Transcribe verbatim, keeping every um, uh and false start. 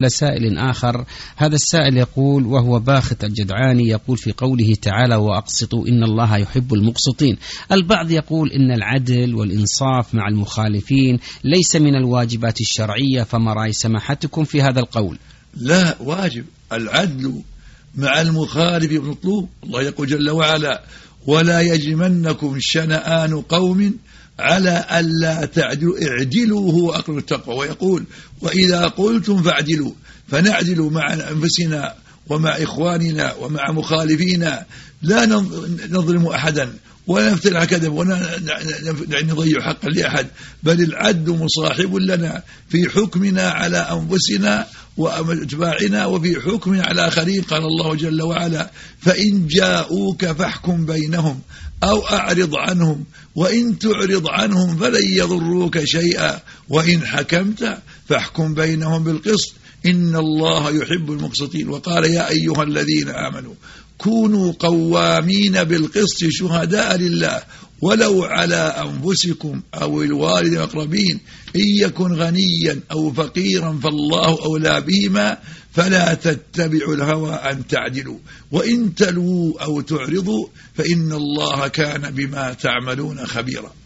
لسائل آخر. هذا السائل يقول، وهو باخت الجدعاني، يقول في قوله تعالى وأقسطوا إن الله يحب المقسطين، البعض يقول إن العدل والإنصاف مع المخالفين ليس من الواجبات الشرعية، فما رأي سماحتكم في هذا القول؟ لا، واجب العدل مع المخالف مطلوب. الله يقول جل وعلا ولا يجمنكم شنآن قوم على ألا تعدلوا اعدلوا هو أقرب التقوى. ويقول وإذا قلتم فاعدلوا، فنعدل مع أنفسنا ومع إخواننا ومع مخالفينا، لا نظلم أحدا ولا نفترع على كذب ولا نضيع حقا لأحد، بل العدل مصاحب لنا في حكمنا على أنفسنا وأتباعنا وفي حكمنا على آخرين. قال الله جل وعلا فإن جاءوك فاحكم بينهم أو أعرض عنهم وإن تعرض عنهم فلن يضروك شيئا وإن حكمت فاحكم بينهم بالقسط إن الله يحب المقسطين. وقال يا أيها الذين آمنوا كونوا قوامين بالقسط شهداء لله ولو على أنفسكم أو الوالد الأقربين إن يكن غنيا أو فقيرا فالله أولى بهما فلا تتبعوا الهوى أن تعدلوا وإن تلووا أو تعرضوا فإن الله كان بما تعملون خبيرا.